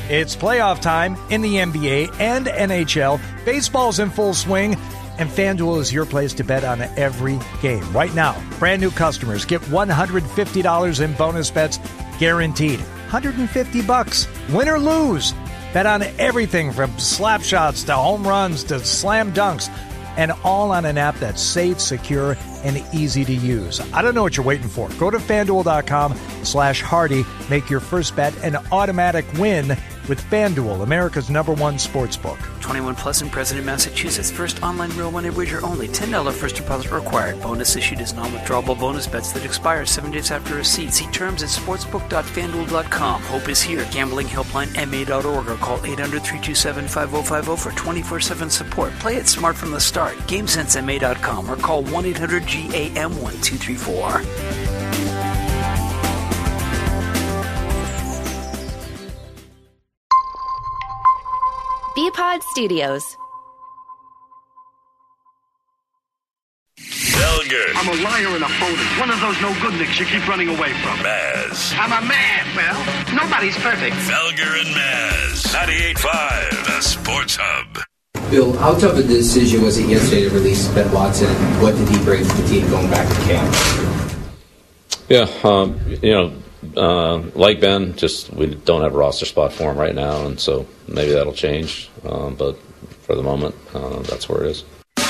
It's playoff time in the NBA and NHL. Baseball's in full swing, and FanDuel is your place to bet on every game. Right now, brand new customers get $150 in bonus bets guaranteed. $150, win or lose. Bet on everything from slap shots to home runs to slam dunks, and all on an app that's safe, secure, and easy to use. I don't know what you're waiting for. Go to FanDuel.com/Hardy. Make your first bet an automatic win with FanDuel, America's #1 sportsbook. 21 plus and present in Massachusetts. First online real money wager only. $10 first deposit required. Bonus issued as non-withdrawable bonus bets that expire 7 days after receipt. See terms at sportsbook.fanduel.com. Hope is here. Gambling helpline MA.org or call 800-327-5050 for 24/7 support. Play it smart from the start. GameSenseMA.com or call 1-800-GAM-1234. Bpod Studios. Felger. I'm a liar and a phony. One of those no-good-nicks you keep running away from. Maz. I'm a man. Well, nobody's perfect. Felger and Maz. 98.5, the Sports Hub. Bill, how tough a decision was it yesterday to release Ben Watson? What did he bring to the team going back to camp? Yeah, like Ben, just we don't have a roster spot for him right now, and so maybe that'll change. But for the moment, that's where it is.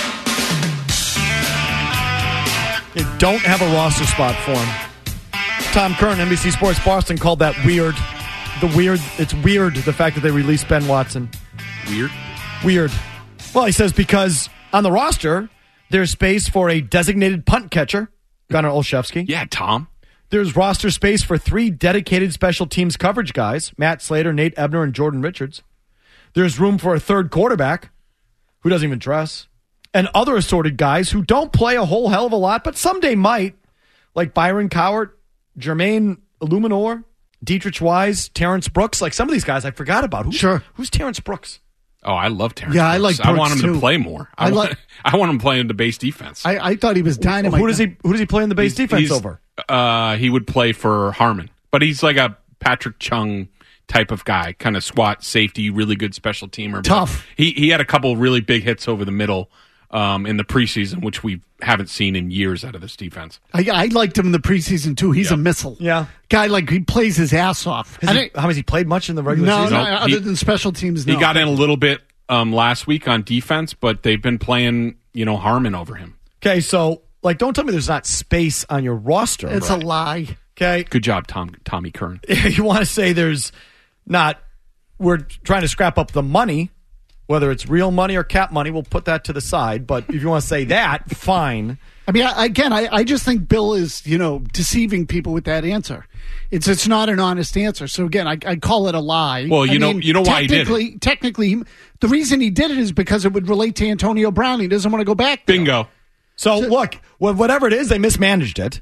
You don't have a roster spot for him. Tom Curran, NBC Sports Boston, called that weird. It's weird, the fact that they released Ben Watson. Weird. Well, he says because on the roster, there's space for a designated punt catcher, Gunnar Olszewski. Yeah, Tom. There's roster space for 3 dedicated special teams coverage guys, Matt Slater, Nate Ebner, and Jordan Richards. There's room for a 3rd quarterback who doesn't even dress, and other assorted guys who don't play a whole hell of a lot, but someday might, like Byron Cowart, Jermaine Illuminor, Dietrich Wise, Terrence Brooks. Like some of these guys I forgot about. Who's Terrence Brooks? Oh, I love Terrence. Yeah, Brooks. I like Brooks I want him too. to play more. I want him playing the base defense. I thought he was dynamite. Who does he play in the base defense over? He would play for Harmon, but he's like a Patrick Chung type of guy, kind of SWAT safety, really good special teamer. Tough. He had a couple really big hits over the middle in the preseason, which we haven't seen in years out of this defense. I liked him in the preseason too. He's a missile. Yeah, guy he plays his ass off. Has he played much in the regular season? No, other than special teams. No. He got in a little bit last week on defense, but they've been playing Harmon over him. Okay, so don't tell me there's not space on your roster. It's a lie. Okay, good job, Tommy Curran. You want to say there's not? We're trying to scrap up the money. Whether it's real money or cap money, we'll put that to the side. But if you want to say that, fine. I mean, I just think Bill is, deceiving people with that answer. It's not an honest answer. So again, I call it a lie. Well, you know why he did it. Technically, the reason he did it is because it would relate to Antonio Brown. He doesn't want to go back there. Bingo. So look, whatever it is, they mismanaged it.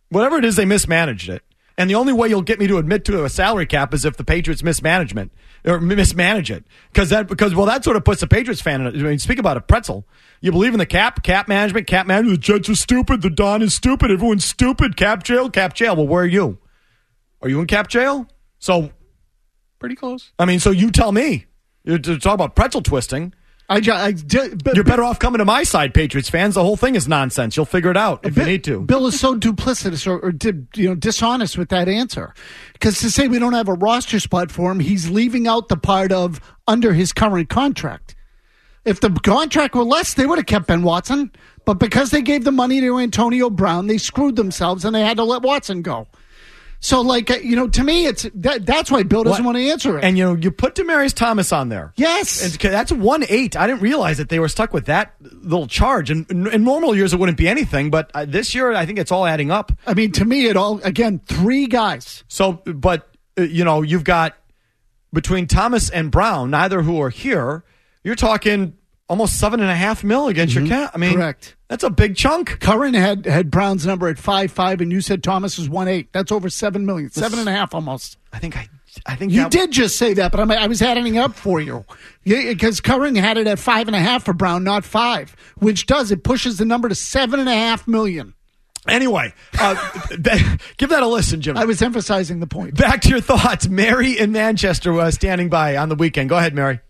And the only way you'll get me to admit to a salary cap is if the Patriots mismanage it. Because that sort of puts the Patriots fan in it. I mean, speak about a pretzel. You believe in the cap management. The Jets are stupid. The Don is stupid. Everyone's stupid. Cap jail. Well, where are you? Are you in cap jail? So, pretty close. I mean, so you tell me. You're talking about pretzel twisting. You're better off coming to my side, Patriots fans. The whole thing is nonsense. You'll figure it out if you need to. Bill is so duplicitous or dishonest with that answer. Because to say we don't have a roster spot for him, he's leaving out the part of under his current contract. If the contract were less, they would have kept Ben Watson. But because they gave the money to Antonio Brown, they screwed themselves and they had to let Watson go. So, to me, it's that's why Bill doesn't want to answer it. And, you put Demaryius Thomas on there. Yes. That's 1.8. I didn't realize that they were stuck with that little charge. And in normal years, it wouldn't be anything. But this year, I think it's all adding up. I mean, to me, 3 guys. So, but, you've got between Thomas and Brown, neither who are here, you're talking almost $7.5 million against your cap. I mean, correct. That's a big chunk. Curran had Brown's number at 5.5, and you said Thomas is 1.8. That's over $7 million, 7.5 almost. I think you did just say that, but I was adding it up for you. Because Curran had it at 5.5 for Brown, not 5, which it pushes the number to $7.5 million. Anyway, give that a listen, Jim. I was emphasizing the point. Back to your thoughts. Mary in Manchester was standing by on the weekend. Go ahead, Mary.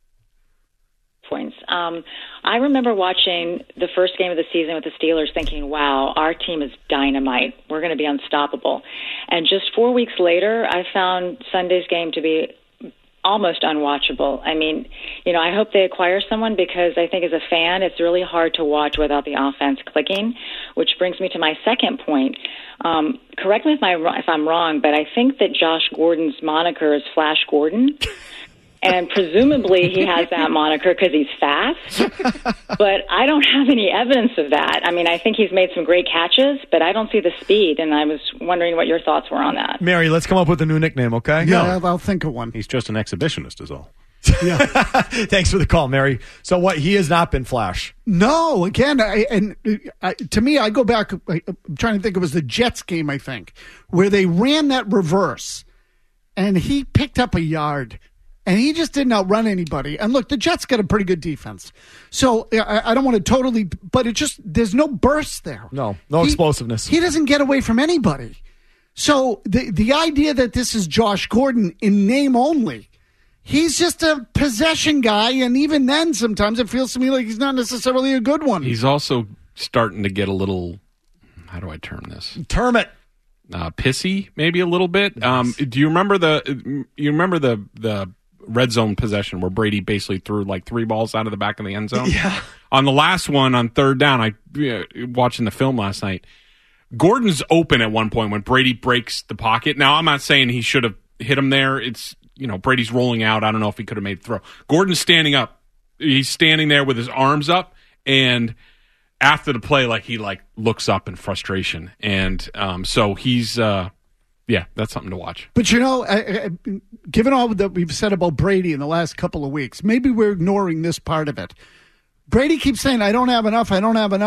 Points. I remember watching the first game of the season with the Steelers thinking, wow, our team is dynamite. We're going to be unstoppable. And just 4 weeks later, I found Sunday's game to be almost unwatchable. I mean, I hope they acquire someone because I think as a fan, it's really hard to watch without the offense clicking, which brings me to my second point. Correct me if I'm wrong, but I think that Josh Gordon's moniker is Flash Gordon. And presumably he has that moniker because he's fast. But I don't have any evidence of that. I mean, I think he's made some great catches, but I don't see the speed. And I was wondering what your thoughts were on that. Mary, let's come up with a new nickname, okay? Yeah, I'll think of one. He's just an exhibitionist is all. Yeah. Thanks for the call, Mary. So what? He has not been Flash. No, again, to me, I go back. I'm trying to think. It was the Jets game, I think, where they ran that reverse, and he picked up a yard. And he just didn't outrun anybody. And look, the Jets got a pretty good defense. So I don't want to totally, but there's no burst there. No explosiveness. He doesn't get away from anybody. So the idea that this is Josh Gordon in name only, he's just a possession guy. And even then, sometimes it feels to me like he's not necessarily a good one. He's also starting to get a little, how do I term this? Term it. Pissy, maybe a little bit. Do you remember the red zone possession where Brady basically threw like 3 balls out of the back of the end zone? Yeah. On the last one, on third down, watching the film last night, Gordon's open at one point when Brady breaks the pocket. Now, I'm not saying he should have hit him there. It's, Brady's rolling out. I don't know if he could have made the throw. Gordon's standing up. He's standing there with his arms up, and after the play, he looks up in frustration. And so he's... yeah, that's something to watch. But, given all that we've said about Brady in the last couple of weeks, maybe we're ignoring this part of it. Brady keeps saying, I don't have enough,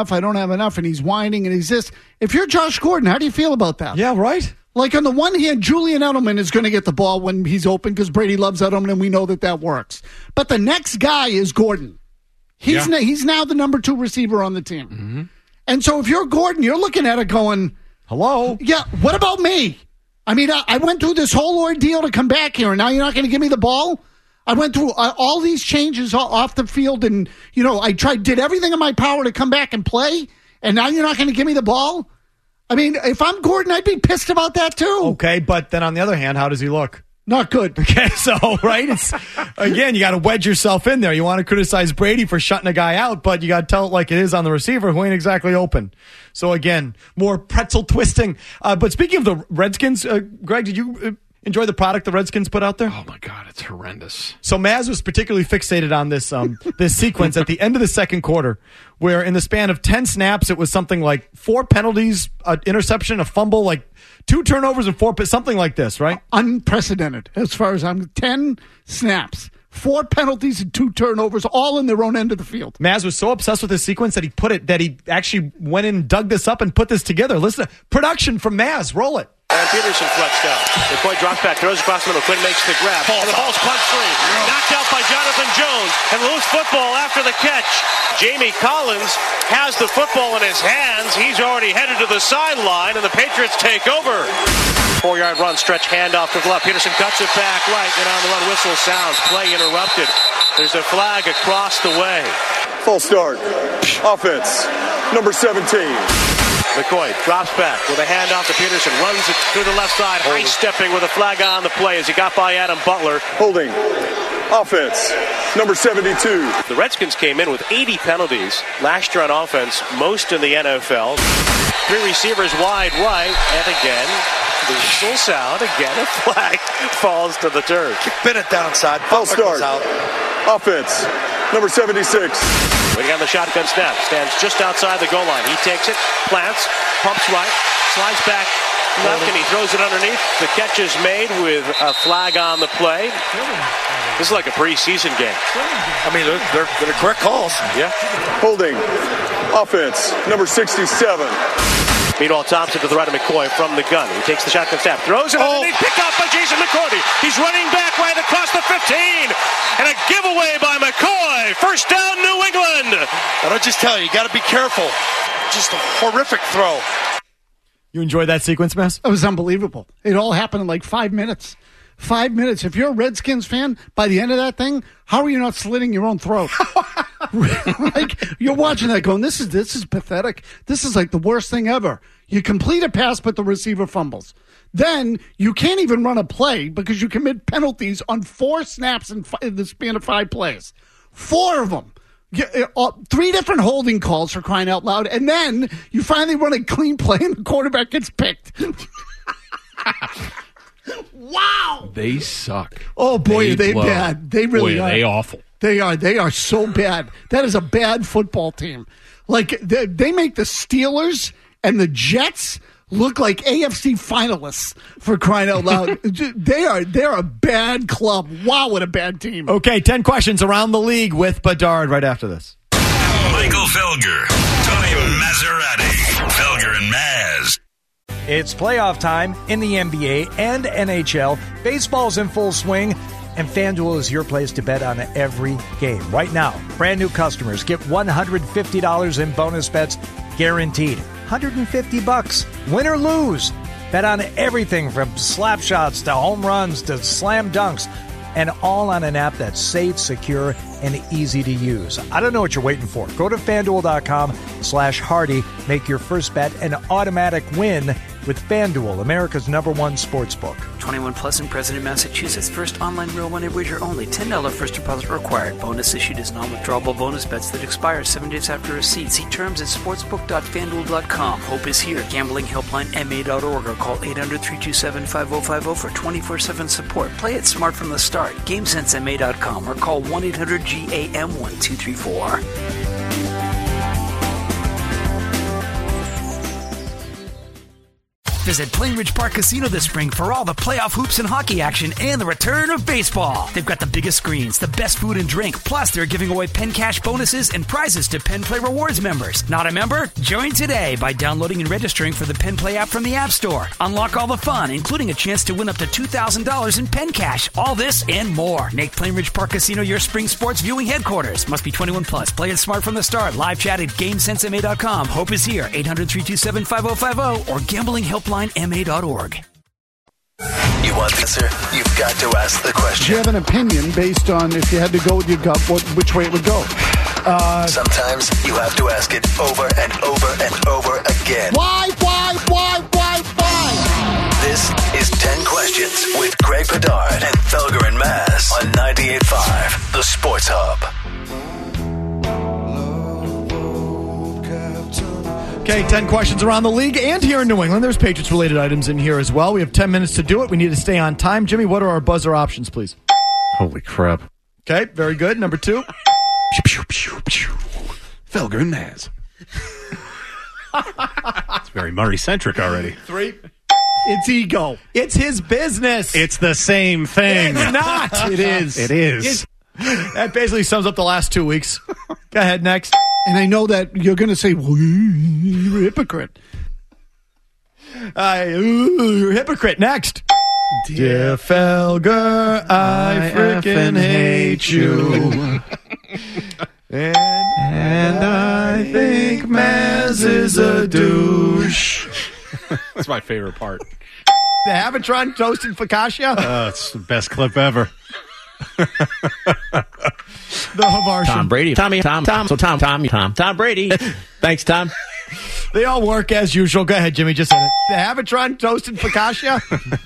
and he's whining, and he's this. If you're Josh Gordon, how do you feel about that? Yeah, right. Like, on the one hand, Julian Edelman is going to get the ball when he's open because Brady loves Edelman, and we know that works. But the next guy is Gordon. He's now the number 2 receiver on the team. Mm-hmm. And so if you're Gordon, you're looking at it going, hello? Yeah, what about me? I mean, I went through this whole ordeal to come back here, and now you're not going to give me the ball? I went through all these changes off the field, and, I did everything in my power to come back and play, and now you're not going to give me the ball? I mean, if I'm Gordon, I'd be pissed about that too. Okay, but then on the other hand, how does he look? Not good. Okay, so, right? It's, again, you got to wedge yourself in there. You want to criticize Brady for shutting a guy out, but you got to tell it like it is on the receiver who ain't exactly open. So, again, more pretzel twisting. But speaking of the Redskins, Greg, did you enjoy the product the Redskins put out there? Oh, my God, it's horrendous. So Maz was particularly fixated on this this sequence at the end of the second quarter where in the span of 10 snaps, it was something like 4 penalties, an interception, a fumble, like 2 turnovers and 4, something like this, right? Unprecedented as far as 10 snaps, 4 penalties and 2 turnovers, all in their own end of the field. Maz was so obsessed with this sequence that he actually went in and dug this up and put this together. Listen to production from Maz. Roll it. And Peterson flexed out. McCoy drops back, throws across the middle. Quinn makes the grab. And the ball's punched free. Knocked out by Jonathan Jones. And loose football after the catch. Jamie Collins has the football in his hands. He's already headed to the sideline, and the Patriots take over. 4-yard run, stretch handoff to the left. Peterson cuts it back right, and on the run whistle sounds. Play interrupted. There's a flag across the way. Full start. Offense. Number 17. McCoy drops back with a handoff to Peterson, runs it through the left side, high-stepping with a flag on the play as he got by Adam Butler. Holding. Offense. Number 72. The Redskins came in with 80 penalties last year on offense, most in the NFL. 3 receivers wide right, and again, the whistle sound, again a flag falls to the turf. Bennett downside. Full start. Out. Offense. Number 76. Waiting on the shotgun snap. Stands just outside the goal line. He takes it, plants, pumps right, slides back left, and he throws it underneath. The catch is made with a flag on the play. This is like a preseason game. I mean, they're correct calls. Yeah. Holding. Offense. Number 67. Meanwhile, Thompson to the right of McCoy from the gun. He takes the shotgun snap, throws it underneath, picked up by Jason McCourty. He's running back right across the 15. And a giveaway by McCoy. First down, New England. And I'll just tell you, you got to be careful. Just a horrific throw. You enjoyed that sequence, Mess? It was unbelievable. It all happened in like 5 minutes. 5 minutes. If you're a Redskins fan, by the end of that thing, how are you not slitting your own throat? Like, you're watching that going, this is pathetic. This is like the worst thing ever. You complete a pass, but the receiver fumbles. Then you can't even run a play because you commit penalties on 4 snaps in the span of 5 plays. 4 of them. 3 different holding calls, for crying out loud. And then you finally run a clean play and the quarterback gets picked. Wow. They suck. Oh, boy, are they bad. They really are. They awful. They are. They are so bad. That is a bad football team. Like, they make the Steelers and the Jets look like AFC finalists, for crying out loud. They're a bad club. Wow, what a bad team. Okay, 10 questions around the league with Bedard right after this. Michael Felger, Tony Maserati, Felger and Maz. It's playoff time in the NBA and NHL. Baseball's in full swing, and FanDuel is your place to bet on every game. Right now, brand new customers get $150 in bonus bets guaranteed. $150, win or lose. Bet on everything from slap shots to home runs to slam dunks, and all on an app that's safe, secure, and easy to use. I don't know what you're waiting for. Go to FanDuel.com/Hardy. Make your first bet an automatic win with FanDuel, America's #1 sportsbook. 21 plus and present in Massachusetts. First online real money wager only. $10 first deposit required. Bonus issued as non-withdrawable bonus bets that expire 7 days after receipt. See terms at sportsbook.fanduel.com. Hope is here. Gambling helpline MA.org or call 800-327-5050 for 24/7 support. Play it smart from the start. GameSenseMA.com or call 1-800-GAM-1234. Visit Plainridge Park Casino this spring for all the playoff hoops and hockey action and the return of baseball. They've got the biggest screens, the best food and drink, plus they're giving away Penn Cash bonuses and prizes to Penn Play Rewards members. Not a member? Join today by downloading and registering for the Penn Play app from the App Store. Unlock all the fun, including a chance to win up to $2,000 in Penn Cash. All this and more. Make Plainridge Park Casino your spring sports viewing headquarters. Must be 21 plus. Play it smart from the start. Live chat at GameSenseMA.com. Hope is here. 800-327-5050 or gamblinghelpline.ma.org. You want the answer? You've got to ask the question. Do you have an opinion based on if you had to go with your gut, which way it would go? Sometimes you have to ask it over and over and over again. Why? This is 10 Questions with Greg Bedard and Felger and Maz on 98.5, The Sports Hub. Okay, 10 questions around the league and here in New England. There's Patriots-related items in here as well. We have 10 minutes to do it. We need to stay on time. Jimmy, what are our buzzer options, please? Holy crap. Okay, very good. Number 2. Felger and Maz. It's very Murray-centric already. 3. It's ego. It's his business. It's the same thing. It's not. It is. It is. That basically sums up the last 2 weeks. Go ahead, next. And I know that you're going to say, well, you're a hypocrite. You're a hypocrite. Next. Dear Felger, I frickin' hate you. and I think Maz is a douche. That's my favorite part. The Habitron toast and focaccia? It's the best clip ever. The Havartian. Tom Brady. Tom Brady. Thanks, Tom. They all work as usual. Go ahead, Jimmy. Just said it. The Habitron toast and focaccia.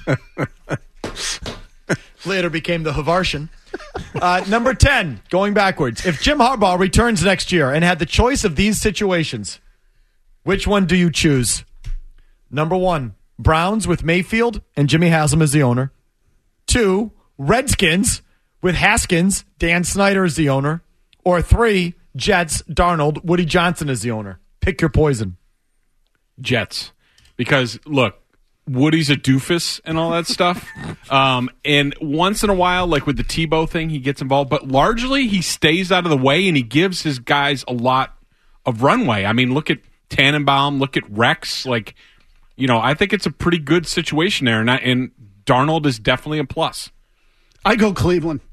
Later became the Havartian. Number 10, going backwards. If Jim Harbaugh returns next year and had the choice of these situations, which one do you choose? Number 1, Browns with Mayfield and Jimmy Haslam as the owner. 2, Redskins with Haskins, Dan Snyder as the owner. Or 3, Jets, Darnold, Woody Johnson as the owner. Pick your poison. Jets. Because, look, Woody's a doofus and all that stuff. And once in a while, like with the Tebow thing, he gets involved. But largely, he stays out of the way, and he gives his guys a lot of runway. I mean, look at Tannenbaum. Look at Rex. Like, you know, I think it's a pretty good situation there. And Darnold is definitely a plus. I go Cleveland.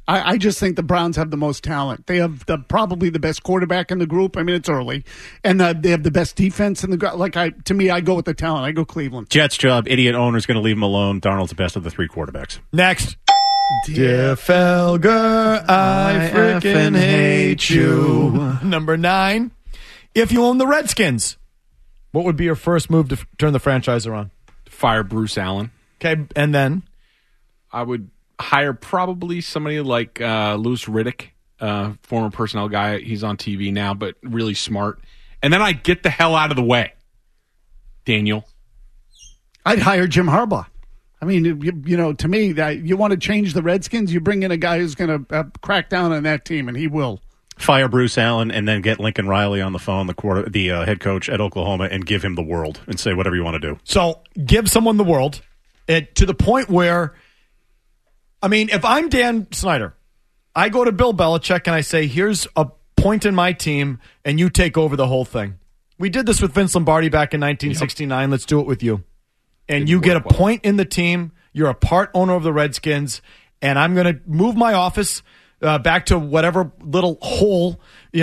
I just think the Browns have the most talent. They have probably the best quarterback in the group. I mean, it's early. And they have the best defense in the group. To me, I go with the talent. I go Cleveland. Jets job. Idiot owner's going to leave him alone. Darnold's the best of the 3 quarterbacks. Next. Dear Felger, I freaking hate you. Number 9. If you own the Redskins, what would be your first move to turn the franchise around? Fire Bruce Allen. Okay, and then? I would hire probably somebody like Louis Riddick, former personnel guy. He's on TV now, but really smart. And then I'd get the hell out of the way. Daniel. I'd hire Jim Harbaugh. I mean, to me, that you want to change the Redskins, you bring in a guy who's going to crack down on that team, and he will. Fire Bruce Allen and then get Lincoln Riley on the phone, the head coach at Oklahoma, and give him the world and say whatever you want to do. So give someone the world to the point where, I mean, if I'm Dan Snyder, I go to Bill Belichick and I say, here's a point in my team, and you take over the whole thing. We did this with Vince Lombardi back in 1969. Yep. Let's do it with you. And you get a point in the team. You're a part owner of the Redskins, and I'm going to move my office back to whatever little hole,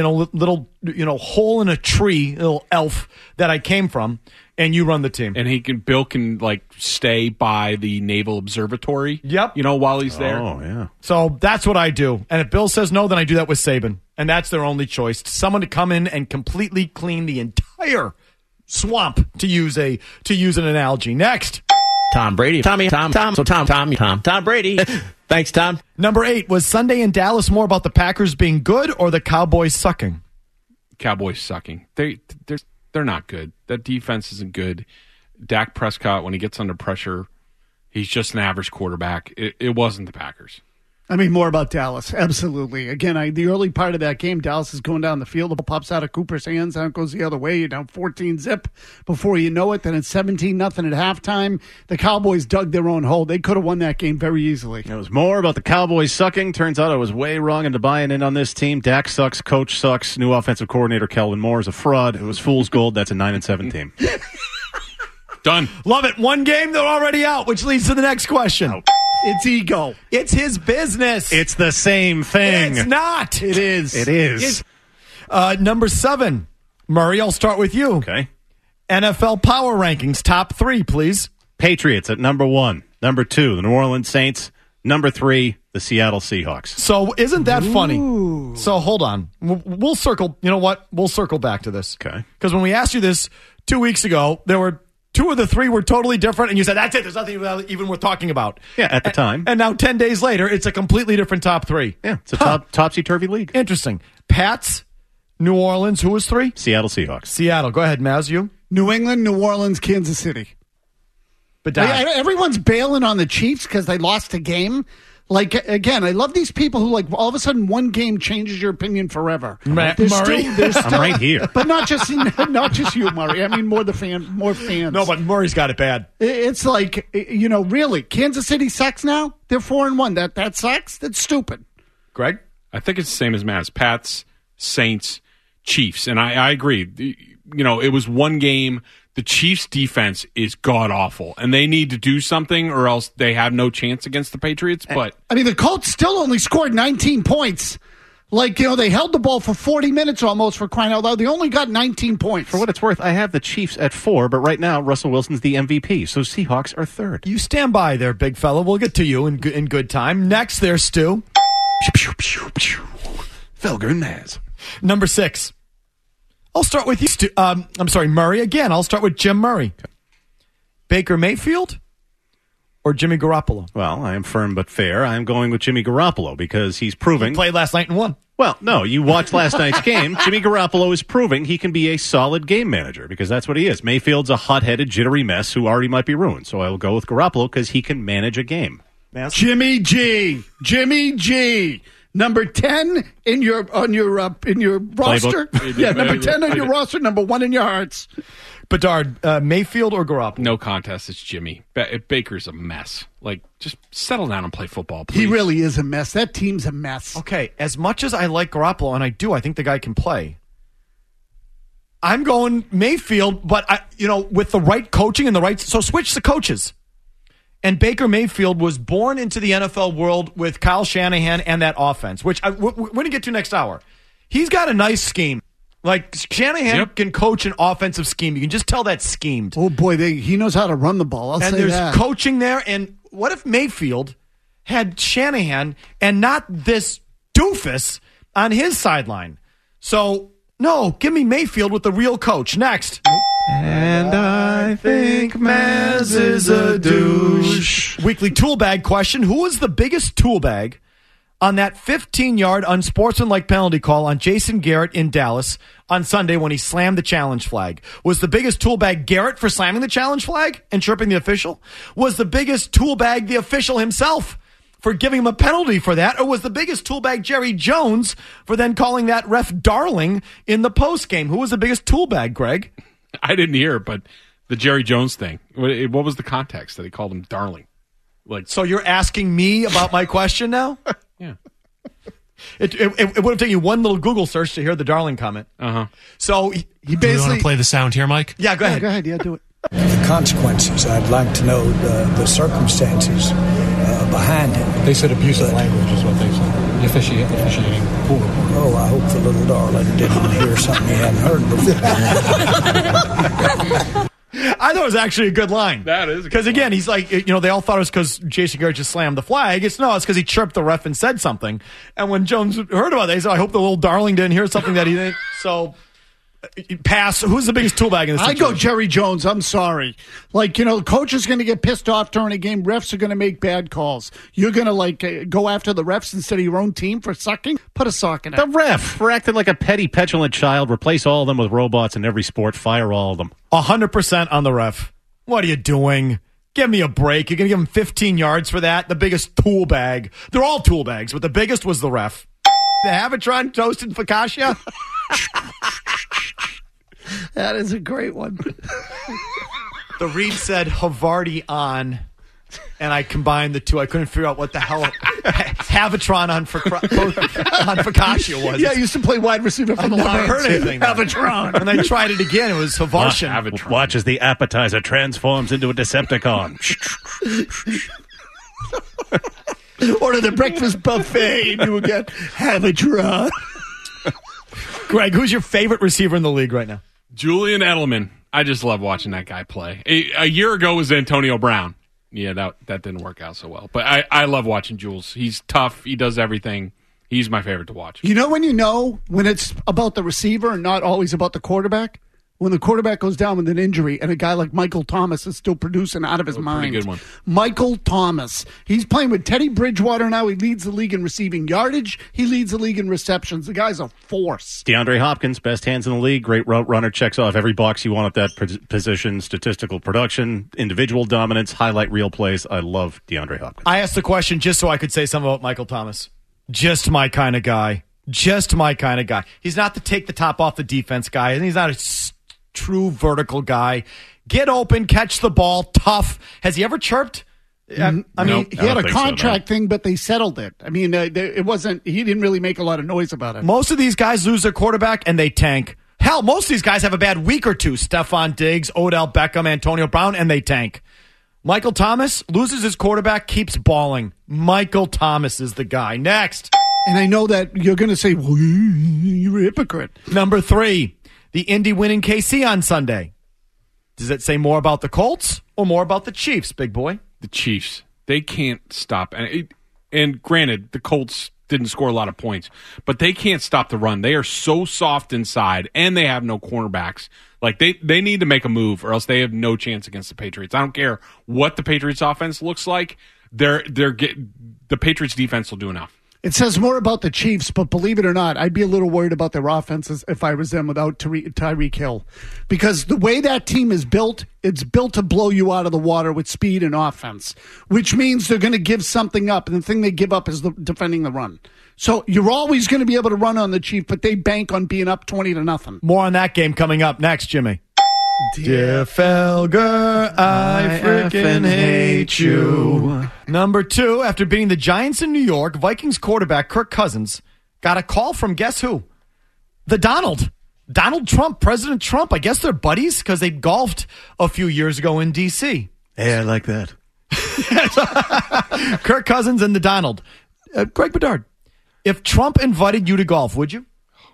hole in a tree, little elf that I came from, and you run the team. And Bill can stay by the Naval Observatory. Yep. While he's there. Oh, yeah. So that's what I do. And if Bill says no, then I do that with Saban. And that's their only choice. Someone to come in and completely clean the entire swamp, to use an analogy. Next. Tom Brady. Tom Brady. Thanks, Tom. Number 8, was Sunday in Dallas more about the Packers being good or the Cowboys sucking? Cowboys sucking. They're not good. That defense isn't good. Dak Prescott, when he gets under pressure, he's just an average quarterback. It wasn't the Packers. I mean, more about Dallas. Absolutely. Again, the early part of that game, Dallas is going down the field. The ball pops out of Cooper's hands. Now it goes the other way. You're down 14-zip before you know it. Then it's 17-0 at halftime. The Cowboys dug their own hole. They could have won that game very easily. It was more about the Cowboys sucking. Turns out I was way wrong into buying in on this team. Dak sucks. Coach sucks. New offensive coordinator Kellen Moore is a fraud. It was fool's gold. That's a 9-7 team. Done. Love it. One game, they're already out, which leads to the next question. Oh. It's ego. It's his business. It's the same thing. It's not. It is. It is. Number 7. Murray, I'll start with you. Okay. NFL power rankings, top 3, please. Patriots at number 1. Number 2, the New Orleans Saints. Number 3, the Seattle Seahawks. So isn't that funny? So hold on. We'll circle. You know what? We'll circle back to this. Okay. Because when we asked you this 2 weeks ago, there were 2 of the 3 were totally different, and you said, that's it. There's nothing even worth talking about. Yeah, at the time. And now 10 days later, it's a completely different top 3. Yeah, it's a topsy-turvy league. Interesting. Pats, New Orleans, who was 3? Seattle Seahawks. Seattle. Go ahead, Maz, you? New England, New Orleans, Kansas City. But everyone's bailing on the Chiefs because they lost a game. Again, I love these people who, all of a sudden, one game changes your opinion forever. Murray. I'm right here. But not just you, Murray. I mean, more fans. No, but Murray's got it bad. It's really, Kansas City sucks now? They're 4-1. That sucks? That's stupid. Greg? I think it's the same as Matt's. Pats, Saints, Chiefs. And I agree. It was one game. The Chiefs' defense is god-awful, and they need to do something or else they have no chance against the Patriots. But I mean, the Colts still only scored 19 points. They held the ball for 40 minutes almost, for crying out loud. They only got 19 points. For what it's worth, I have the Chiefs at 4, but right now, Russell Wilson's the MVP, so Seahawks are 3rd. You stand by there, big fella. We'll get to you in good time. Next, there's Stu. Felger and Maz. Number 6. I'll start with you, Stu. I'm sorry, Murray again. I'll start with Jim Murray. Okay. Baker Mayfield or Jimmy Garoppolo? Well, I am firm but fair. I'm going with Jimmy Garoppolo because he's proving... He played last night and won. Well, no, you watched last night's game. Jimmy Garoppolo is proving he can be a solid game manager because that's what he is. Mayfield's a hot-headed, jittery mess who already might be ruined. So I will go with Garoppolo because he can manage a game. Jimmy G. Number 10 in your roster. Yeah, number 10 on your roster. Number 1 in your hearts. Bedard, Mayfield or Garoppolo? No contest. It's Jimmy. Baker's a mess. Just settle down and play football, please. He really is a mess. That team's a mess. Okay, as much as I like Garoppolo, and I think the guy can play, I'm going Mayfield, but with the right coaching and so switch the coaches. And Baker Mayfield was born into the NFL world with Kyle Shanahan and that offense, which we're going to get to next hour. He's got a nice scheme. Like, Shanahan can coach an offensive scheme. You can just tell that's schemed. Oh, boy, he knows how to run the ball. I'll say that. And there's coaching there. And what if Mayfield had Shanahan and not this doofus on his sideline? So, no, give me Mayfield with the real coach. Next. And I think Maz is a douche. Weekly tool bag question. Who was the biggest tool bag on that 15-yard unsportsmanlike penalty call on Jason Garrett in Dallas on Sunday when he slammed the challenge flag? Was the biggest tool bag Garrett for slamming the challenge flag and chirping the official? Was the biggest tool bag the official himself for giving him a penalty for that? Or was the biggest tool bag Jerry Jones for then calling that ref darling in the postgame? Who was the biggest tool bag, Greg? I didn't hear it, but the Jerry Jones thing. What was the context that he called him darling? Like, so you're asking me about my question now? Yeah. It would have taken you one little Google search to hear the darling comment. Uh-huh. So he Do basically... you want to play the sound here, Mike? Yeah, go ahead. Go ahead. Yeah, do it. The consequences. I'd like to know the circumstances behind it. They said abusive language is what they said. Officiating poor. Oh, I hope the little darling didn't hear something he hadn't heard before. I thought it was actually a good line. That is. Because, again, he's like, they all thought it was because Jason Garrett just slammed the flag. It's because he chirped the ref and said something. And when Jones heard about that, he said, I hope the little darling didn't hear something that he didn't. So, pass. Who's the biggest tool bag in this situation? I go Jerry Jones. I'm sorry. The coach is going to get pissed off during a game. Refs are going to make bad calls. You're going to, go after the refs instead of your own team for sucking? Put a sock in it. The ref for acting like a petty, petulant child. Replace all of them with robots in every sport. Fire all of them. 100% on the ref. What are you doing? Give me a break. You're going to give him 15 yards for that? The biggest tool bag. They're all tool bags, but the biggest was the ref. The Havitron toasted focaccia? That is a great one. The read said Havarti on, and I combined the two. I couldn't figure out what the hell Havitron on focaccia was. Yeah, I used to play wide receiver for the Lions. I never heard anything. Havitron. And I tried it again. It was Havartian. Watch as the appetizer transforms into a Decepticon. Order the breakfast buffet and you will get Havitron. Greg, who's your favorite receiver in the league right now? Julian Edelman. I just love watching that guy play. A year ago was Antonio Brown. Yeah, that didn't work out so well. But I love watching Jules. He's tough. He does everything. He's my favorite to watch. You know when it's about the receiver and not always about the quarterback? When the quarterback goes down with an injury and a guy like Michael Thomas is still producing out of his mind. Pretty good one. Michael Thomas. He's playing with Teddy Bridgewater now. He leads the league in receiving yardage. He leads the league in receptions. The guy's a force. DeAndre Hopkins, best hands in the league. Great route runner. Checks off every box you want at that position. Statistical production, individual dominance, highlight reel plays. I love DeAndre Hopkins. I asked the question just so I could say something about Michael Thomas. Just my kind of guy. Just my kind of guy. He's not the take the top off the defense guy, and he's not a true vertical guy. Get open, catch the ball, tough. Has he ever chirped? He had a contract thing, but they settled it. I mean, it wasn't. He didn't really make a lot of noise about it. Most of these guys lose their quarterback and they tank. Hell, most of these guys have a bad week or two. Stephon Diggs, Odell Beckham, Antonio Brown, and they tank. Michael Thomas loses his quarterback, keeps balling. Michael Thomas is the guy. Next. And I know that you're going to say, well, you're a hypocrite. Number 3. The Indy winning KC on Sunday. Does it say more about the Colts or more about the Chiefs, big boy? The Chiefs. They can't stop. And granted, the Colts didn't score a lot of points, but they can't stop the run. They are so soft inside, and they have no cornerbacks. Like, they need to make a move, or else they have no chance against the Patriots. I don't care what the Patriots offense looks like. The Patriots defense will do enough. It says more about the Chiefs, but believe it or not, I'd be a little worried about their offenses if I was them without Tyreek Hill. Because the way that team is built, it's built to blow you out of the water with speed and offense, which means they're going to give something up, and the thing they give up is defending the run. So you're always going to be able to run on the Chiefs, but they bank on being up 20-0. More on that game coming up next, Jimmy. Dear Felger, I frickin' hate you. Number 2, after beating the Giants in New York, Vikings quarterback Kirk Cousins got a call from guess who? The Donald Trump, President Trump. I guess they're buddies because they golfed a few years ago in D.C. Hey, I like that. Kirk Cousins and the Donald. Greg Bedard, if Trump invited you to golf, would you?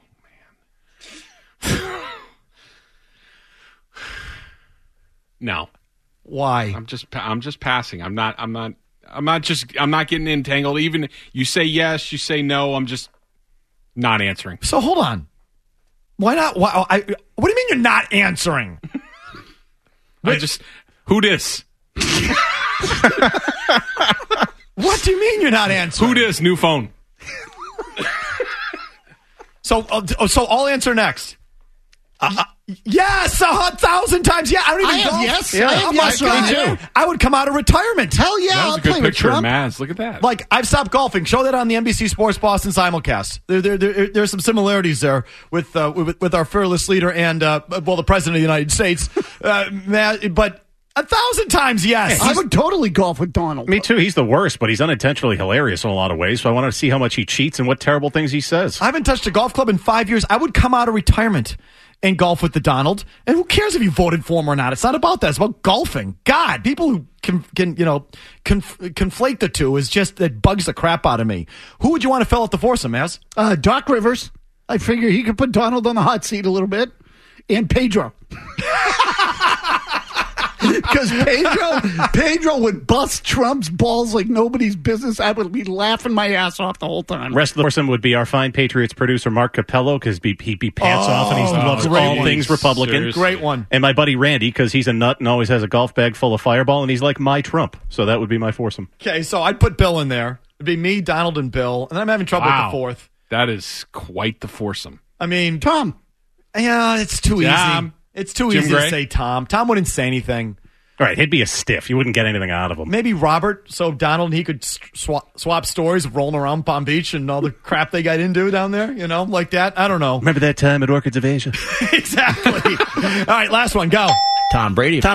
No. Why? I'm just passing. I'm not getting entangled. Even you say yes, you say no, I'm just not answering. So hold on. Why not? What do you mean you're not answering? Who dis? What do you mean you're not answering? Who dis? New phone. So I'll answer next. Yes, 1,000 times. Yeah, I don't even golf. Yes, yeah. I have yes right too. I would come out of retirement. Hell yeah, that was I'll a good play with picture of Trump. Maz. Look at that. Like, I've stopped golfing. Show that on the NBC Sports Boston simulcast. There's some similarities there with our fearless leader and the president of the United States. But 1,000 times yes. I would totally golf with Donald. Me too. He's the worst, but he's unintentionally hilarious in a lot of ways. So I want to see how much he cheats and what terrible things he says. I haven't touched a golf club in 5 years. I would come out of retirement and golf with the Donald. And who cares if you voted for him or not? It's not about that. It's about golfing. God, people who can conflate the two that bugs the crap out of me. Who would you want to fill out the foursome, Maz? Doc Rivers. I figure he could put Donald on the hot seat a little bit. And Pedro. Because Pedro would bust Trump's balls like nobody's business. I would be laughing my ass off the whole time. Rest of the foursome would be our fine Patriots producer, Mark Capello, because he'd be pants off and he loves all things Republican. Seriously. Great one. And my buddy Randy, because he's a nut and always has a golf bag full of Fireball, and he's like my Trump. So that would be my foursome. Okay, so I'd put Bill in there. It'd be me, Donald, and Bill. And then I'm having trouble with the fourth. That is quite the foursome. I mean, Tom. Yeah, it's too easy. It's too easy Gray? to say Tom. Tom wouldn't say anything. All right, he'd be a stiff. You wouldn't get anything out of him. Maybe Robert, so Donald and he could swap stories of rolling around Palm Beach and all the crap they got into down there, like that. I don't know. Remember that time at Orchids of Asia? Exactly. All right, last one. Go. Tom Brady. Tom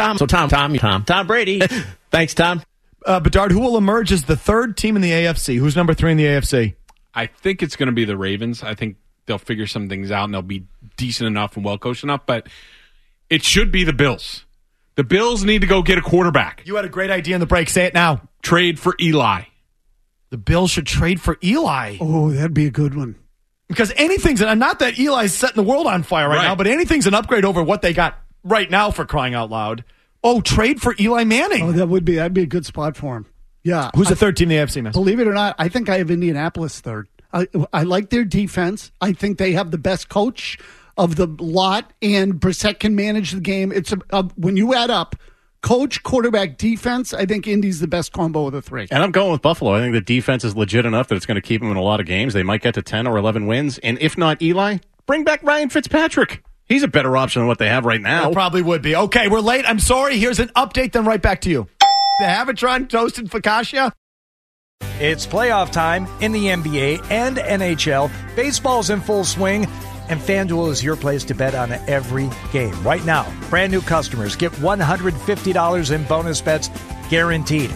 Brady. Thanks, Tom. Bedard, who will emerge as the third team in the AFC? Who's number 3 in the AFC? I think it's going to be the Ravens. I think they'll figure some things out and they'll be decent enough and well coached enough, but it should be the Bills. The Bills need to go get a quarterback. You had a great idea in the break. Say it now. Trade for Eli. The Bills should trade for Eli. Oh, that'd be a good one. Because anything's, not that Eli's setting the world on fire right now, but anything's an upgrade over what they got right now, for crying out loud. Oh, trade for Eli Manning. Oh, that'd be a good spot for him. Yeah. Who's the third team in the AFC, man? Believe it or not, I think I have Indianapolis third. I like their defense. I think they have the best coach of the lot, and Brissett can manage the game. It's when you add up coach, quarterback, defense, I think Indy's the best combo of the three. And I'm going with Buffalo. I think the defense is legit enough that it's going to keep them in a lot of games. They might get to 10 or 11 wins. And if not Eli, bring back Ryan Fitzpatrick. He's a better option than what they have right now. It probably would be. Okay, we're late. I'm sorry. Here's an update, then right back to you. The Havitron toasted focaccia. It's playoff time in the NBA and NHL. Baseball's in full swing, and FanDuel is your place to bet on every game. Right now, brand new customers get $150 in bonus bets guaranteed.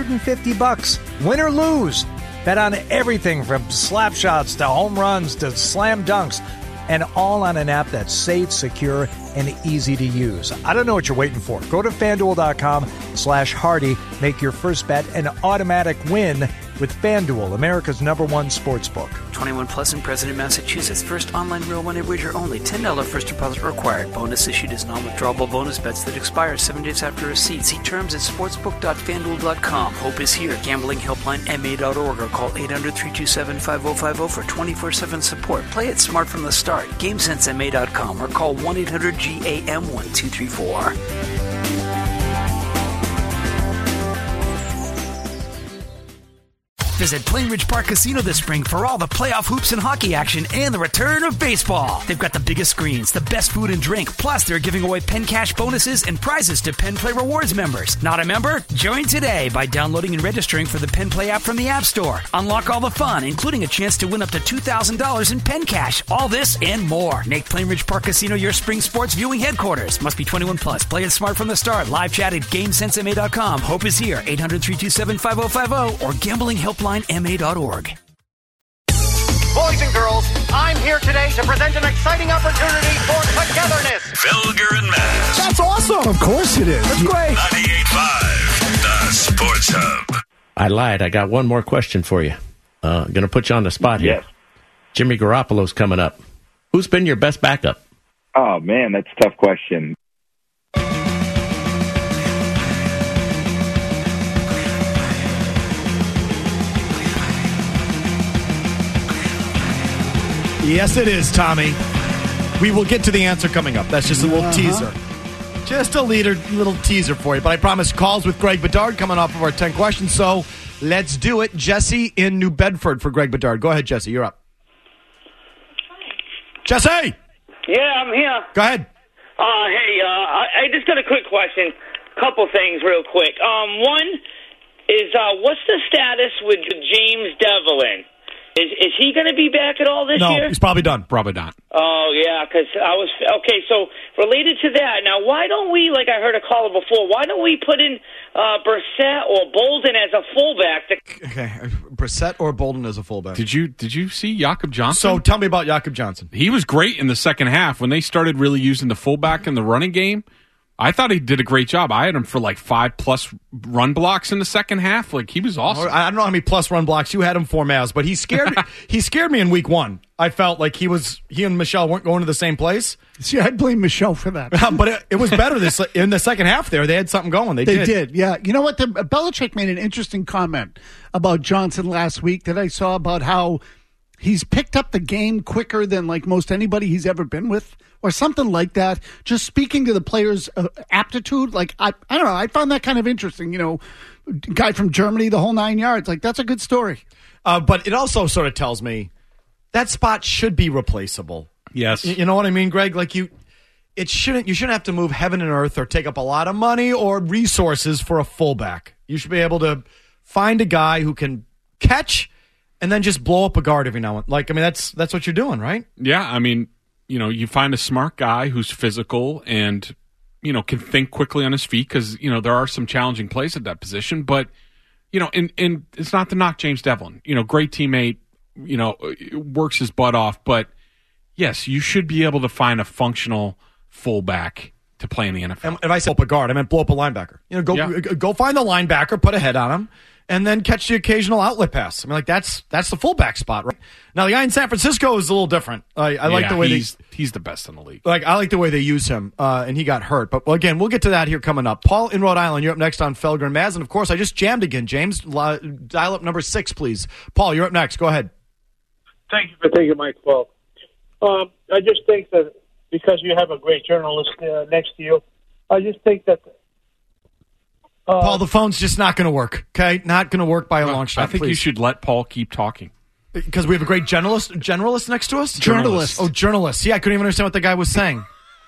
$150, win or lose. Bet on everything from slap shots to home runs to slam dunks, and all on an app that's safe, secure, and easy to use. I don't know what you're waiting for. Go to FanDuel.com/Hardy. Make your first bet an automatic win with FanDuel, America's #1 sportsbook. 21 plus and present in Massachusetts. First online real money wager only. $10 first deposit required. Bonus issued as non-withdrawable bonus bets that expire 7 days after receipt. See terms at sportsbook.fanduel.com. Hope is here. Gambling helpline MA.org or call 800-327-5050 for 24/7 support. Play it smart from the start. GameSenseMA.com or call 1-800-GAM-1234. Visit Plainridge Park Casino this spring for all the playoff hoops and hockey action and the return of baseball. They've got the biggest screens, the best food and drink, plus they're giving away Penn Cash bonuses and prizes to Penn Play Rewards members. Not a member? Join today by downloading and registering for the Penn Play app from the App Store. Unlock all the fun, including a chance to win up to $2,000 in Penn Cash. All this and more. Make Plainridge Park Casino your spring sports viewing headquarters. Must be 21 plus. Play it smart from the start. Live chat at GameSenseMA.com. Hope is here. 800-327-5050 or gamblinghelpline.ma.org. Boys and girls, I'm here today to present an exciting opportunity for togetherness. Felger and Maz. That's awesome. Of course it is. That's great. 98.5 The The Sports Hub. I lied. I got one more question for you. Going to put you on the spot here. Yes. Jimmy Garoppolo's coming up. Who's been your best backup? Oh, man, that's a tough question. Yes, it is, Tommy. We will get to the answer coming up. That's just a little teaser. Just a little teaser for you. But I promise calls with Greg Bedard coming off of our 10 questions. So let's do it. Jesse in New Bedford for Greg Bedard. Go ahead, Jesse. You're up. Jesse! Yeah, I'm here. Go ahead. Hey, I just got a quick question. Couple things real quick. One is, what's the status with James Devlin? Is he going to be back at all this year? No, he's probably done. Probably not. Oh, yeah, because I was... Okay, so related to that, now why don't we, like I heard a caller before, why don't we put in Brissett or Bolden as a fullback? Okay, Brissett or Bolden as a fullback. Did you see Jakob Johnson? So tell me about Jakob Johnson. He was great in the second half. When they started really using the fullback in the running game, I thought he did a great job. I had him for like 5+ run blocks in the second half. Like, he was awesome. I don't know how many plus run blocks you had him for, Maz, but he scared me in week 1. I felt like he and Michelle weren't going to the same place. See, I'd blame Michelle for that. But it was better in the second half there. They had something going. They did, yeah. You know what? Belichick made an interesting comment about Johnson last week that I saw about how he's picked up the game quicker than like most anybody he's ever been with, or something like that. Just speaking to the player's aptitude, like I don't know. I found that kind of interesting. You know, guy from Germany, the whole 9 yards. Like, that's a good story. But it also sort of tells me that spot should be replaceable. Yes, you know what I mean, Greg. Like you shouldn't have to move heaven and earth or take up a lot of money or resources for a fullback. You should be able to find a guy who can catch and then just blow up a guard every now and then. Like, I mean, that's what you're doing, right? Yeah, I mean, you know, you find a smart guy who's physical and, you know, can think quickly on his feet because, you know, there are some challenging plays at that position. But, you know, and it's not to knock James Devlin. You know, great teammate, you know, works his butt off. But, yes, you should be able to find a functional fullback to play in the NFL. And if I said blow up a guard, I meant blow up a linebacker. You know, go find the linebacker, put a head on him, and then catch the occasional outlet pass. I mean, like that's the fullback spot, right? Now the guy in San Francisco is a little different. I like the way he's the best in the league. Like, I like the way they use him, and he got hurt. But again, we'll get to that here coming up. Paul in Rhode Island, you're up next on Felger and Maz, and of course I just jammed again. James, dial up number 6, please. Paul, you're up next. Go ahead. Thank you for taking my call. I just think that because you have a great journalist next to you, I just think that. Paul, the phone's just not going to work, okay? Not going to work by a long shot. I think please. You should let Paul keep talking. Because we have a great generalist next to us? Journalist. Oh, journalist. Yeah, I couldn't even understand what the guy was saying.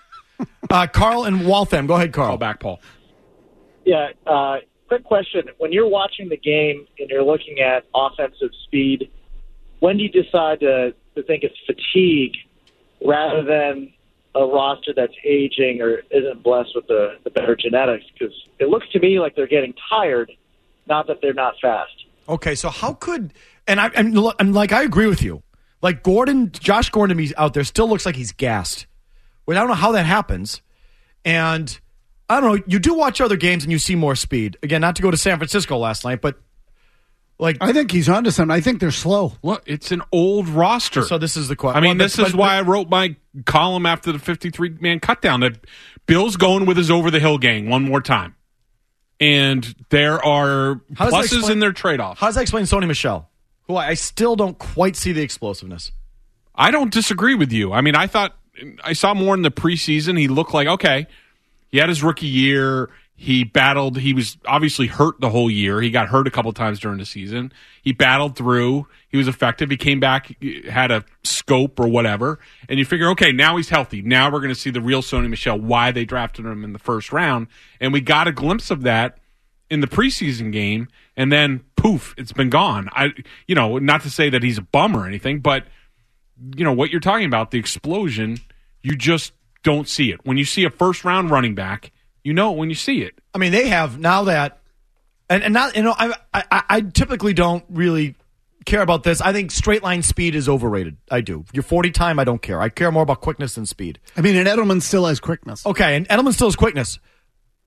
Carl in Waltham. Go ahead, Carl. Call back, Paul. Yeah, quick question. When you're watching the game and you're looking at offensive speed, when do you decide to think it's fatigue rather than a roster that's aging or isn't blessed with the better genetics? Because it looks to me like they're getting tired, not that they're not fast. Okay, so how could – and I'm like, I agree with you. Like Josh Gordon to me out there still looks like he's gassed. Well, I don't know how that happens. And I don't know, you do watch other games and you see more speed. Again, not to go to San Francisco last night, but like I think he's onto something. I think they're slow. Well, it's an old roster. So this is the question. I mean, this is why I wrote my column after the 53-man cutdown that Bill's going with his over-the-hill gang one more time. And there are pluses in their trade-offs. How does that explain Sony Michel, who I still don't quite see the explosiveness? I don't disagree with you. I mean, I thought I saw more in the preseason. He looked like, okay, he had his rookie year. He battled. He was obviously hurt the whole year. He got hurt a couple times during the season. He battled through. He was effective. He came back, had a scope or whatever. And you figure, okay, now he's healthy. Now we're going to see the real Sony Michel, why they drafted him in the first round. And we got a glimpse of that in the preseason game. And then, poof, it's been gone. Not to say that he's a bum or anything, but, what you're talking about, the explosion, you just don't see it. When you see a first-round running back, you know it when you see it. I mean, they have now that, and not, I typically don't really care about this. I think straight line speed is overrated. I do. Your 40 time, I don't care. I care more about quickness than speed. I mean, and Edelman still has quickness. Okay, and Edelman still has quickness.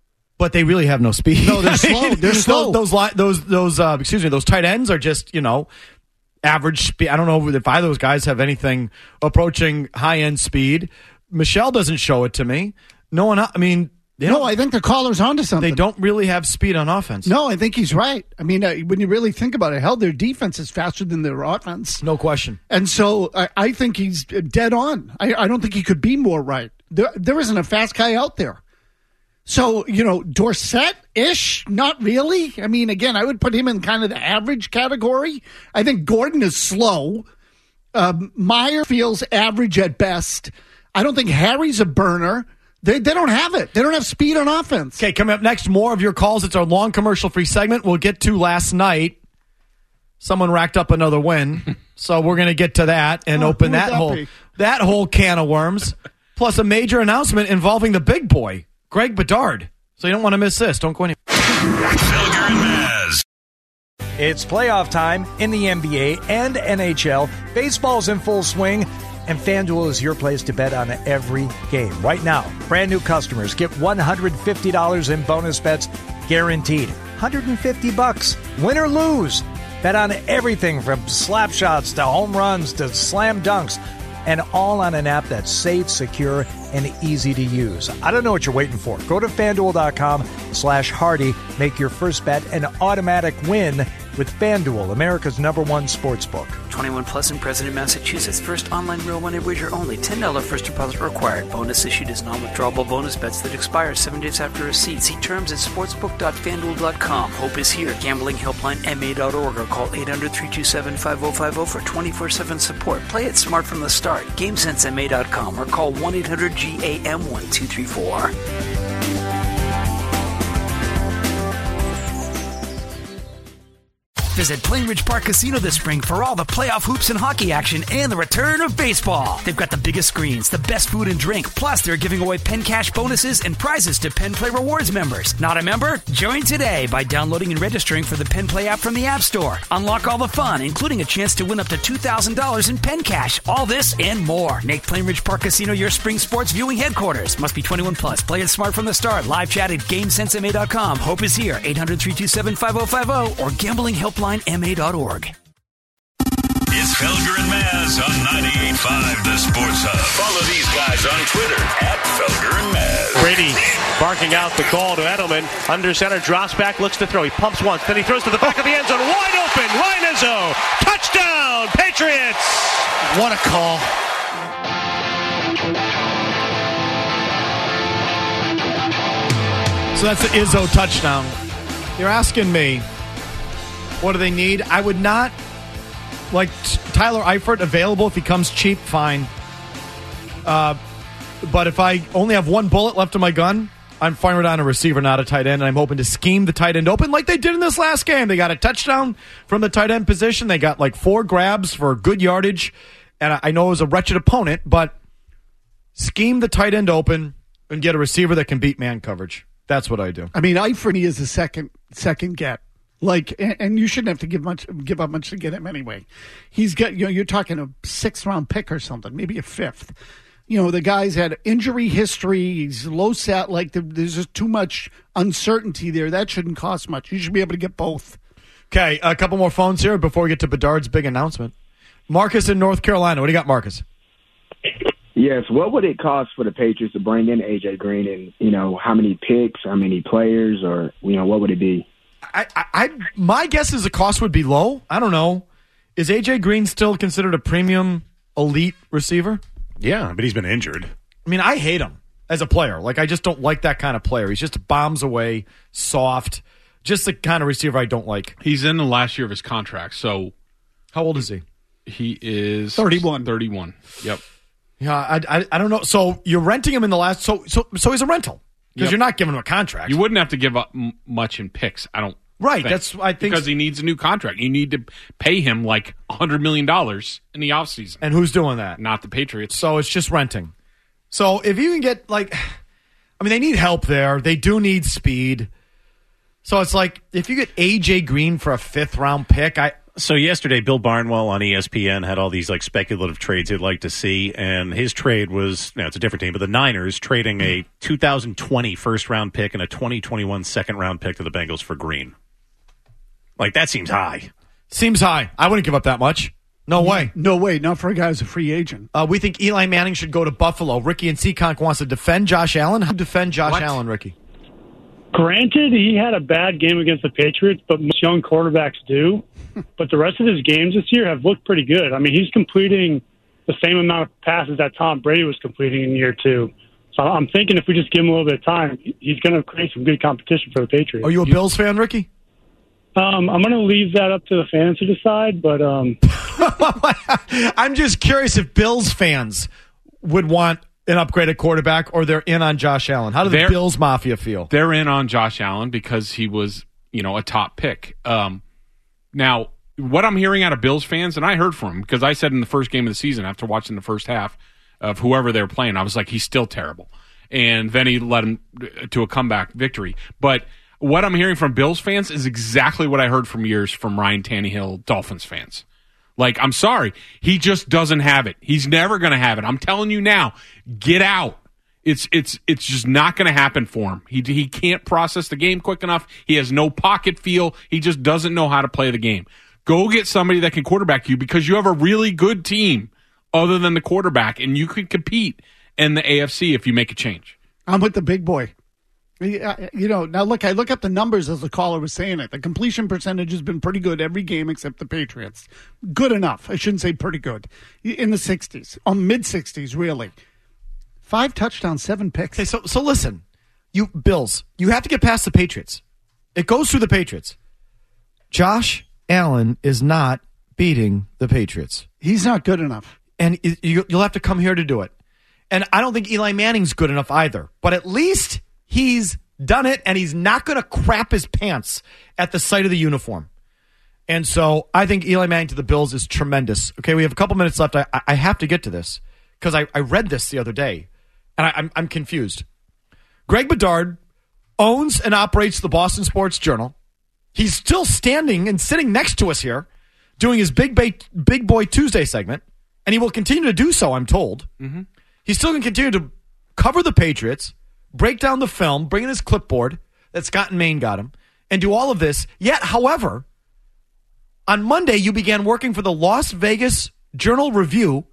But they really have no speed. No, they're slow. They're slow. Those tight ends are just, average speed. I don't know if either of those guys have anything approaching high-end speed. Michelle doesn't show it to me. No one, I think the caller's onto something. They don't really have speed on offense. No, I think he's right. I mean, when you really think about it, hell, their defense is faster than their offense. No question. And so I think he's dead on. I don't think he could be more right. There isn't a fast guy out there. So, Dorsett-ish, not really. I mean, again, I would put him in kind of the average category. I think Gordon is slow. Meyer feels average at best. I don't think Harry's a burner. They don't have it. They don't have speed on offense. Okay, coming up next, more of your calls. It's our long commercial-free segment. We'll get to last night. Someone racked up another win. So we're going to get to that and open that whole can of worms. Plus a major announcement involving the big boy, Greg Bedard. So you don't want to miss this. Don't go anywhere. Felger and Maz. It's playoff time in the NBA and NHL. Baseball's in full swing, and FanDuel is your place to bet on every game. Right now, brand new customers get $150 in bonus bets guaranteed. $150, win or lose. Bet on everything from slap shots to home runs to slam dunks, and all on an app that's safe, secure, and easy to use. I don't know what you're waiting for. Go to FanDuel.com/Hardy. Make your first bet an automatic win with FanDuel, America's #1 sportsbook. 21 plus and present in Massachusetts. First online real money wager only. $10 first deposit required. Bonus issued as non-withdrawable bonus bets that expire 7 days after receipt. See terms at sportsbook.fanduel.com. Hope is here. Gambling helpline MA.org or call 800-327-5050 for 24/7 support. Play it smart from the start. GameSenseMA.com or call 1-800-GAM-1234. Visit Plainridge Park Casino this spring for all the playoff hoops and hockey action and the return of baseball. They've got the biggest screens, the best food and drink, plus they're giving away Penn Cash bonuses and prizes to Penn Play Rewards members. Not a member? Join today by downloading and registering for the Penn Play app from the App Store. Unlock all the fun, including a chance to win up to $2,000 in Penn Cash. All this and more. Make Plainridge Park Casino your spring sports viewing headquarters. Must be 21 plus. Play it smart from the start. Live chat at GameSenseMA.com. Hope is here. 800-327-5050 or gamblinghelpline.ma.org. It's Felger and Maz on 98.5 The Sports Hub. Follow these guys on Twitter at Felger and Maz. Brady barking out the call to Edelman. Under center, drops back, looks to throw. He pumps once, then he throws to the back of the end zone. Wide open, Ryan Izzo. Touchdown, Patriots. What a call. So that's the Izzo touchdown. You're asking me, what do they need? I would not like Tyler Eifert available. If he comes cheap, fine. But if I only have one bullet left in my gun, I'm firing on a receiver, not a tight end. And I'm hoping to scheme the tight end open like they did in this last game. They got a touchdown from the tight end position. They got like 4 grabs for good yardage. And I know it was a wretched opponent, but scheme the tight end open and get a receiver that can beat man coverage. That's what I do. I mean, Eifert is a second get. Like, and you shouldn't have to give up much to get him anyway. He's got, you're talking a 6th round pick or something, maybe a 5th. The guy's had injury history. He's low sat. Like, there's just too much uncertainty there. That shouldn't cost much. You should be able to get both. Okay, a couple more phones here before we get to Bedard's big announcement. Marcus in North Carolina. What do you got, Marcus? Yes, what would it cost for the Patriots to bring in A.J. Green, and how many picks, how many players, or what would it be? My guess is the cost would be low. I don't know. Is A.J. Green still considered a premium elite receiver? Yeah, but he's been injured. I mean, I hate him as a player. Like, I just don't like that kind of player. He's just bombs away, soft, just the kind of receiver I don't like. He's in the last year of his contract, so... How old is he? He is... 31. 31, yep. Yeah, I don't know. So you're renting him in the last... So he's a rental. Because you're not giving him a contract. You wouldn't have to give up much in picks, I don't Right, think. I think... Because he needs a new contract. You need to pay him like $100 million in the offseason. And who's doing that? Not the Patriots. So it's just renting. So if you can get, they need help there. They do need speed. So it's like, if you get A.J. Green for a 5th round pick, So yesterday, Bill Barnwell on ESPN had all these like speculative trades he'd like to see, and his trade was, it's a different team, but the Niners trading a 2020 first-round pick and a 2021 second-round pick to the Bengals for Green. Like, that seems high. Seems high. I wouldn't give up that much. No way. No way. Not for a guy who's a free agent. We think Eli Manning should go to Buffalo. Ricky and Seekonk wants to defend Josh Allen. How do you defend Josh Allen, Ricky? Granted, he had a bad game against the Patriots, but most young quarterbacks do. But the rest of his games this year have looked pretty good. I mean, he's completing the same amount of passes that Tom Brady was completing in year 2. So I'm thinking if we just give him a little bit of time, he's going to create some good competition for the Patriots. Are you a Bills fan, Ricky? I'm going to leave that up to the fans to decide, but I'm just curious if Bills fans would want an upgraded quarterback or they're in on Josh Allen. How do the Bills Mafia feel? They're in on Josh Allen because he was, a top pick. Now, what I'm hearing out of Bills fans, and I heard from him because I said in the first game of the season after watching the first half of whoever they were playing, I was like, he's still terrible. And then he led him to a comeback victory. But what I'm hearing from Bills fans is exactly what I heard from Ryan Tannehill Dolphins fans. Like, I'm sorry, he just doesn't have it. He's never going to have it. I'm telling you now, get out. It's just not going to happen for him. He can't process the game quick enough. He has no pocket feel. He just doesn't know how to play the game. Go get somebody that can quarterback you because you have a really good team other than the quarterback, and you could compete in the AFC if you make a change. I'm with the big boy. Now look, I look up the numbers as the caller was saying it. The completion percentage has been pretty good every game except the Patriots. Good enough. I shouldn't say pretty good. In the 60s, mid-60s, really. 5 touchdowns, 7 picks. Okay, so listen, you Bills, you have to get past the Patriots. It goes through the Patriots. Josh Allen is not beating the Patriots. He's not good enough. And you'll have to come here to do it. And I don't think Eli Manning's good enough either. But at least he's done it, and he's not going to crap his pants at the sight of the uniform. And so I think Eli Manning to the Bills is tremendous. Okay, we have a couple minutes left. I have to get to this because I read this the other day. And I'm confused. Greg Bedard owns and operates the Boston Sports Journal. He's still standing and sitting next to us here doing his Big Boy Tuesday segment, and he will continue to do so, I'm told. Mm-hmm. He's still going to continue to cover the Patriots, break down the film, bring in his clipboard that Scott and Maine got him, and do all of this. Yet, however, on Monday, you began working for the Las Vegas Review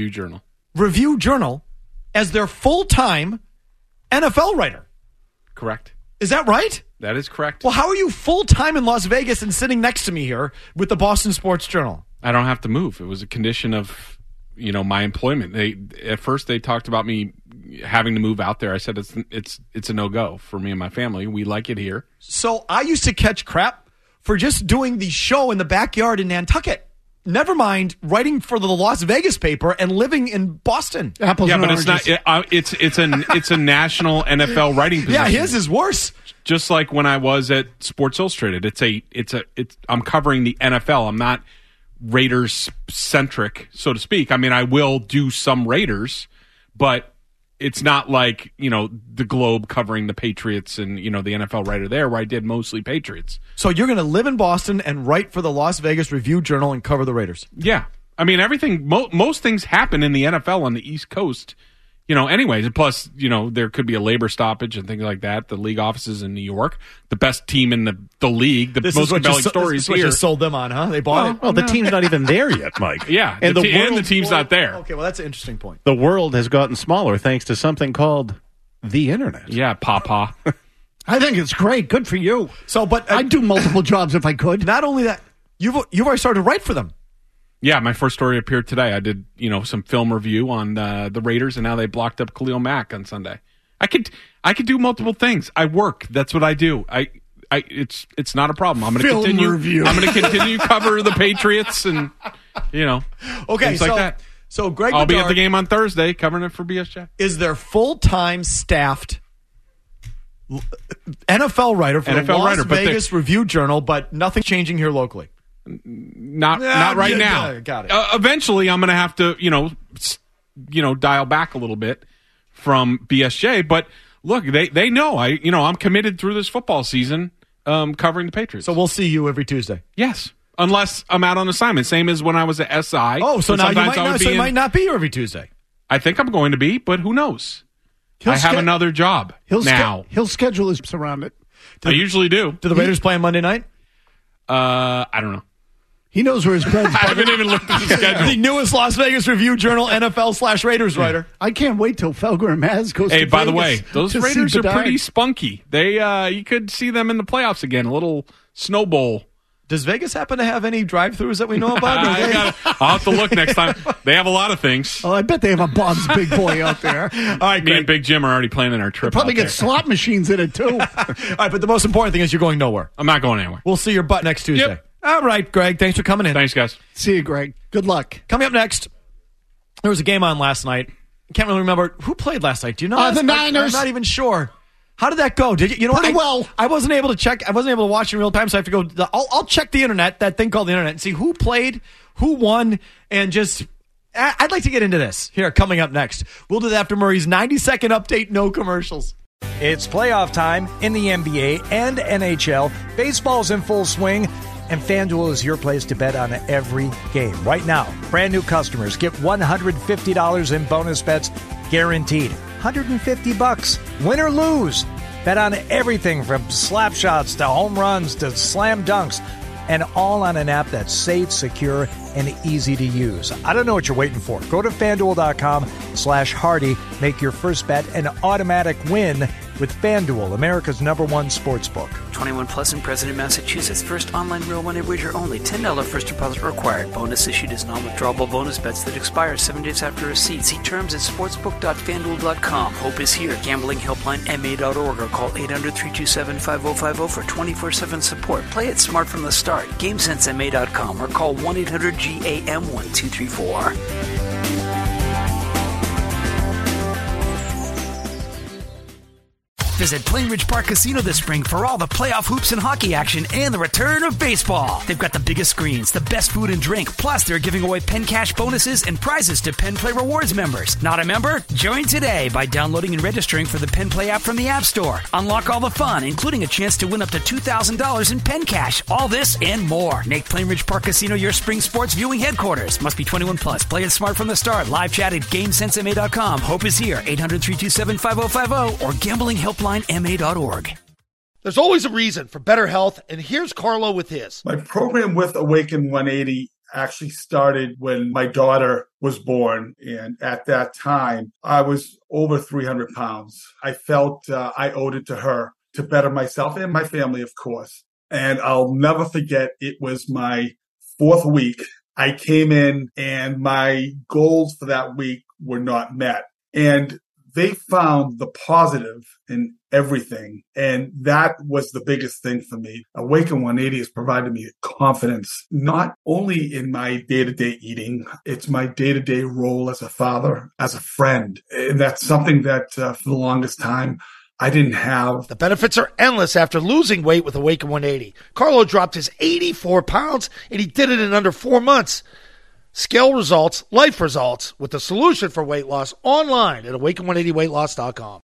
Journal as their full-time NFL writer. Correct. Is that right? That is correct. Well, how are you full-time in Las Vegas and sitting next to me here with the Boston Sports Journal? I don't have to move. It was a condition of, my employment. At first they talked about me having to move out there. I said it's a no-go for me and my family. We like it here. So I used to catch crap for just doing the show in the backyard in Nantucket. Never mind writing for the Las Vegas paper and living in Boston. Apples and oranges. It's not. It's a national NFL writing position. Yeah, his is worse. Just like when I was at Sports Illustrated, I'm covering the NFL. I'm not Raiders centric, so to speak. I mean, I will do some Raiders, but it's not like, the Globe covering the Patriots and, the NFL writer there where I did mostly Patriots. So you're going to live in Boston and write for the Las Vegas Review Journal and cover the Raiders? Yeah. I mean, everything, most things happen in the NFL on the East Coast, anyways. And plus, there could be a labor stoppage and things like that. The league offices in New York, the best team in the league, the most compelling stories here. This is what you sold them on, huh? They bought it. Well, the team's not even there yet, Mike. Yeah, and the team's not there. Okay, well, that's an interesting point. The world has gotten smaller thanks to something called the internet. Yeah, Papa. I think it's great. Good for you. So, but I'd do multiple jobs if I could. Not only that, you've already started to write for them. Yeah, my first story appeared today. I did, some film review on the Raiders, and now they blocked up Khalil Mack on Sunday. I could do multiple things. I work. That's what I do. It's not a problem. I'm going to continue. Review. I'm going to continue cover the Patriots and things like that. So Greg, I'll be at the game on Thursday covering it for BSJ. Is their full-time staffed NFL writer for the Las Vegas Review Journal, but nothing changing here locally? Not right now. Yeah, got it. Eventually, I'm going to have to, dial back a little bit from BSJ. But look, they know I'm committed through this football season, covering the Patriots. So we'll see you every Tuesday. Yes, Unless I'm out on assignment, same as when I was at SI. Oh, so now you might not be here every Tuesday. I think I'm going to be, but who knows? I have another job now. He'll schedule his around it. I usually do. Do the Raiders play on Monday night? I don't know. He knows where his bread's I haven't even looked at the schedule. The newest Las Vegas Review-Journal NFL/Raiders writer. I can't wait till Felger and Maz goes to Hey, by the Vegas way, those to Raiders see are pretty Bedard. spunky. They you could see them in the playoffs again. A little snow bowl. Does Vegas happen to have any drive-thrus that we know about? I'll have to look next time. They have a lot of things. Oh, I bet they have a Bob's Big Boy out there. All right, Me and Big Jim are already planning our trip. Probably out get there. slot machines in it, too. All right, but the most important thing is you're going nowhere. I'm not going anywhere. We'll see your butt next Tuesday. Yep. All right, Greg, thanks for coming in. Thanks, guys. See you, Greg. Good luck. Coming up next, there was a game on last night. I can't really remember who played last night. Do you know? The Niners. I'm not even sure. How did that go? Did you know? Pretty well. I wasn't able to check. I wasn't able to watch in real time, so I have to go. I'll check the internet, that thing called the internet, and see who played, who won, and just. I'd like to get into this here. Coming up next, we'll do that after Murray's 90-second update. No commercials. It's playoff time in the NBA and NHL. Baseball's in full swing, and FanDuel is your place to bet on every game. Right now, brand new customers get $150 in bonus bets guaranteed. $150, win or lose. Bet on everything from slap shots to home runs to slam dunks, and all on an app that's safe, secure, and easy to use. I don't know what you're waiting for. Go to FanDuel.com/Hardy. Make your first bet an automatic win with FanDuel, America's #1 sportsbook. 21 plus and present in Massachusetts. First online real money wager only. $10 first deposit required. Bonus issued as non-withdrawable bonus bets that expire 7 days after receipt. See terms at sportsbook.fanduel.com. Hope is here. Gambling helpline MA.org or call 800-327-5050 for 24/7 support. Play it smart from the start. GameSenseMA.com or call 1-800-GAM-1234. Visit Plainridge Park Casino this spring for all the playoff hoops and hockey action and the return of baseball. They've got the biggest screens, the best food and drink, plus they're giving away Penn Cash bonuses and prizes to Penn Play Rewards members. Not a member? Join today by downloading and registering for the Penn Play app from the App Store. Unlock all the fun, including a chance to win up to $2,000 in Penn Cash. All this and more. Make Plainridge Park Casino your spring sports viewing headquarters. Must be 21 plus. Play it smart from the start. Live chat at GameSenseMA.com. Hope is here. 800-327-5050 or gamblinghelpline.ma.org. There's always a reason for better health, and here's Carlo with his. My program with Awaken 180 actually started when my daughter was born, and at that time, I was over 300 pounds. I felt I owed it to her to better myself and my family, of course. And I'll never forget, it was my 4th week. I came in, and my goals for that week were not met. And they found the positive in everything. And that was the biggest thing for me. Awaken 180 has provided me confidence, not only in my day-to-day eating, it's my day-to-day role as a father, as a friend. And that's something that for the longest time, I didn't have. The benefits are endless after losing weight with Awaken 180. Carlo dropped his 84 pounds, and he did it in under 4 months. Scale results, life results, with the solution for weight loss online at awaken180weightloss.com.